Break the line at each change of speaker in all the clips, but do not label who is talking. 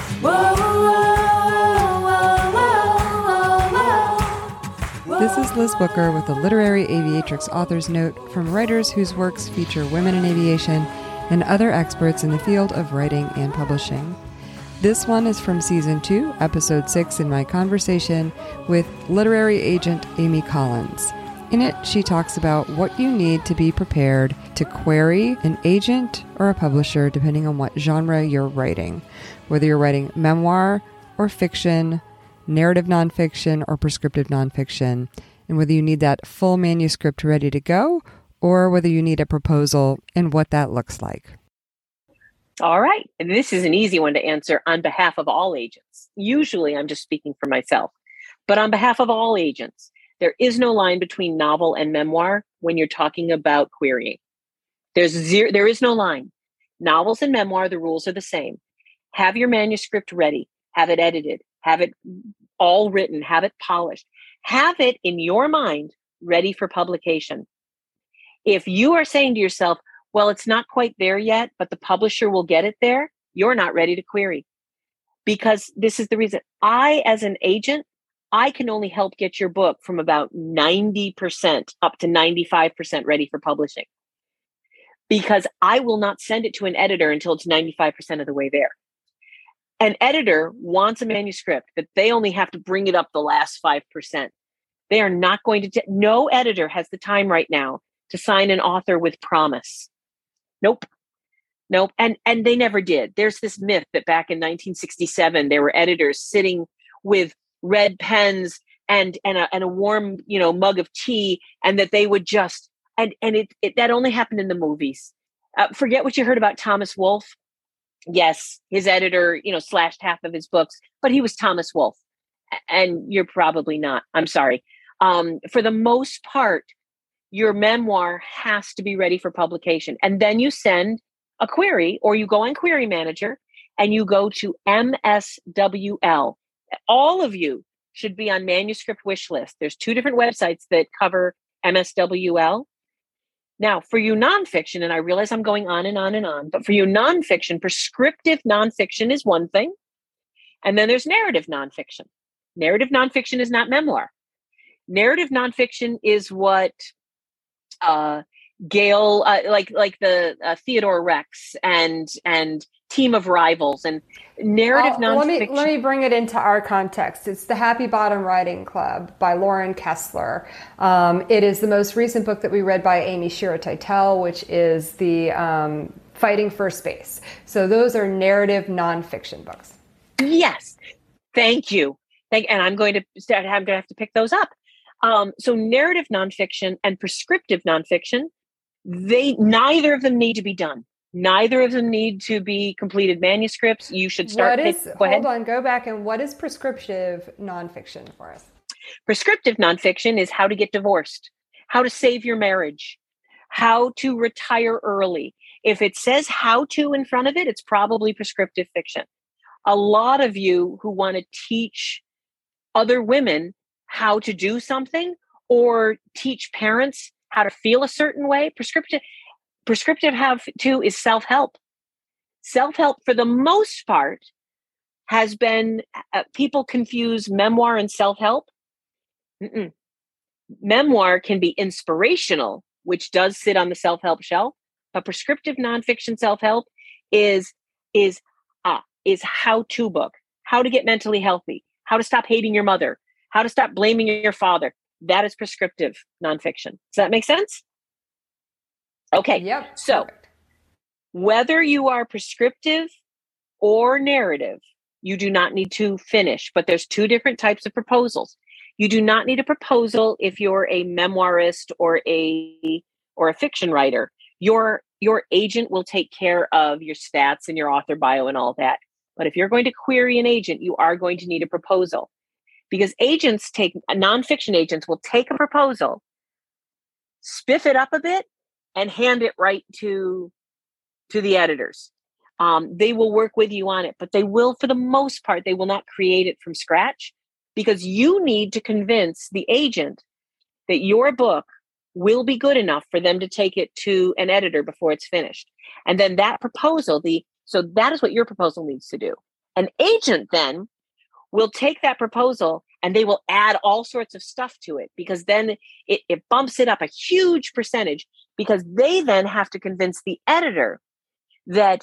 This is Liz Booker with a Literary Aviatrix author's note from writers whose works feature women in aviation and other experts in the field of writing and publishing. This one is from Season 2, Episode 6, in my conversation with literary agent Amy Collins. In it, she talks about what you need to be prepared to query an agent or a publisher depending on what genre you're writing, whether you're writing memoir or fiction, narrative nonfiction or prescriptive nonfiction, and whether you need that full manuscript ready to go or whether you need a proposal and what that looks like.
All right. And this is an easy one to answer on behalf of all agents. Usually I'm just speaking for myself, but on behalf of all agents, there is no line between novel and memoir when you're talking about querying. There is no line. Novels and memoir, the rules are the same. Have your manuscript ready, have it edited, have it all written, have it polished, have it in your mind ready for publication. If you are saying to yourself, well, it's not quite there yet, but the publisher will get it there, you're not ready to query. Because this is the reason. I, as an agent, I can only help get your book from about 90% up to 95% ready for publishing. Because I will not send it to an editor until it's 95% of the way there. An editor wants a manuscript, but they only have to bring it up the last 5%. They are not going to, no editor has the time right now to sign an author with promise. Nope. And they never did. There's this myth that back in 1967, there were editors sitting with red pens and a warm, mug of tea, and that they would just, and it that only happened in the movies. Forget what you heard about Thomas Wolfe. Yes, his editor, slashed half of his books, but he was Thomas Wolfe, and you're probably not. I'm sorry. For the most part, your memoir has to be ready for publication, and then you send a query, or you go on Query Manager and you go to MSWL. All of you should be on Manuscript Wish List. There's 2 different websites that cover MSWL. Now, for you nonfiction, and I realize I'm going on and on and on, but for you nonfiction, prescriptive nonfiction is one thing. And then there's narrative nonfiction. Narrative nonfiction is not memoir. Narrative nonfiction is what Gail, like the Theodore Rex and Team of Rivals and narrative nonfiction.
Let me bring it into our context. It's The Happy Bottom Writing Club by Lauren Kessler. It is the most recent book that we read by Amy Shira Teitel, which is the Fighting for Space. So those are narrative nonfiction books. Yes,
thank you. And I'm going to have to pick those up. So narrative nonfiction and prescriptive nonfiction, neither of them need to be done. Neither of them need to be completed manuscripts. You should start.
Go back. And what is prescriptive nonfiction for us?
Prescriptive nonfiction is how to get divorced, how to save your marriage, how to retire early. If it says how to in front of it, it's probably prescriptive fiction. A lot of you who want to teach other women how to do something or teach parents how to feel a certain way, prescriptive have too is self-help. Self-help, for the most part, has been, people confuse memoir and self-help. Memoir can be inspirational, which does sit on the self-help shelf, but prescriptive nonfiction self-help is how-to book, how to get mentally healthy, how to stop hating your mother, how to stop blaming your father. That is prescriptive nonfiction. Does that make sense? Okay.
Yep.
So
perfect.
Whether you are prescriptive or narrative, you do not need to finish, but there's 2 different types of proposals. You do not need a proposal if you're a memoirist or a fiction writer. Your agent will take care of your stats and your author bio and all that. But if you're going to query an agent, you are going to need a proposal, because nonfiction agents will take a proposal, spiff it up a bit, and hand it right to the editors. They will work with you on it, but they will, for the most part, they will not create it from scratch, because you need to convince the agent that your book will be good enough for them to take it to an editor before it's finished. And then that proposal, so that is what your proposal needs to do. An agent then will take that proposal and they will add all sorts of stuff to it, because then it bumps it up a huge percentage, because they then have to convince the editor that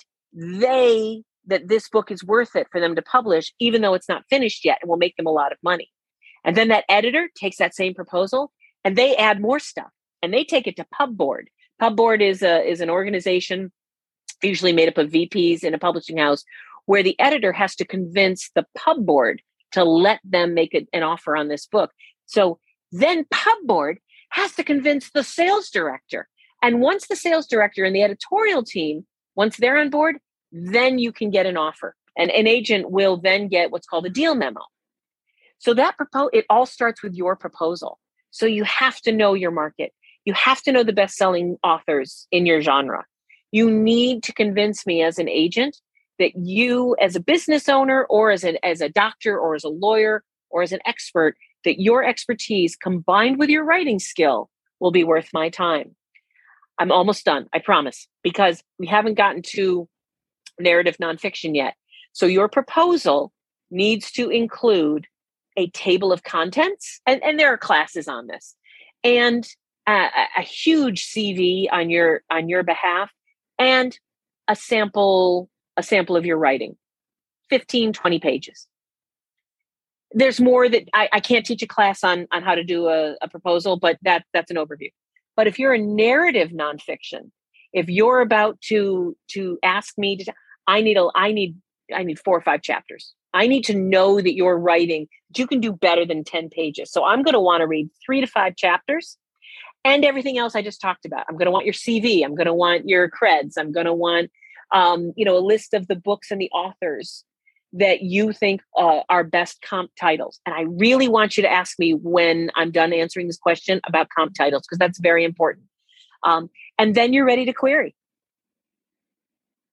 this book is worth it for them to publish, even though it's not finished yet, and will make them a lot of money. And then that editor takes that same proposal and they add more stuff and they take it to Pubboard. Pubboard is an organization usually made up of VPs in a publishing house, where the editor has to convince the Pubboard to let them make an offer on this book. So then Pubboard has to convince the sales director. And once the sales director and the editorial team, once they're on board, then you can get an offer. And an agent will then get what's called a deal memo. So it all starts with your proposal. So you have to know your market. You have to know the best-selling authors in your genre. You need to convince me as an agent that you, as a business owner, or as a doctor, or as a lawyer, or as an expert, that your expertise combined with your writing skill will be worth my time. I'm almost done, I promise, because we haven't gotten to narrative nonfiction yet. So your proposal needs to include a table of contents, and there are classes on this, and a huge CV on your behalf, and a sample of your writing, 15, 20 pages. There's more that I can't teach a class on how to do a proposal, but that's an overview. But if you're a narrative nonfiction, if you're about to ask me I need 4 or 5 chapters. I need to know that you're writing, that you can do better than 10 pages. So I'm going to want to read 3 to 5 chapters and everything else I just talked about. I'm going to want your CV. I'm going to want your creds. I'm going to want a list of the books and the authors that you think are best comp titles. And I really want you to ask me when I'm done answering this question about comp titles, because that's very important. And then you're ready to query.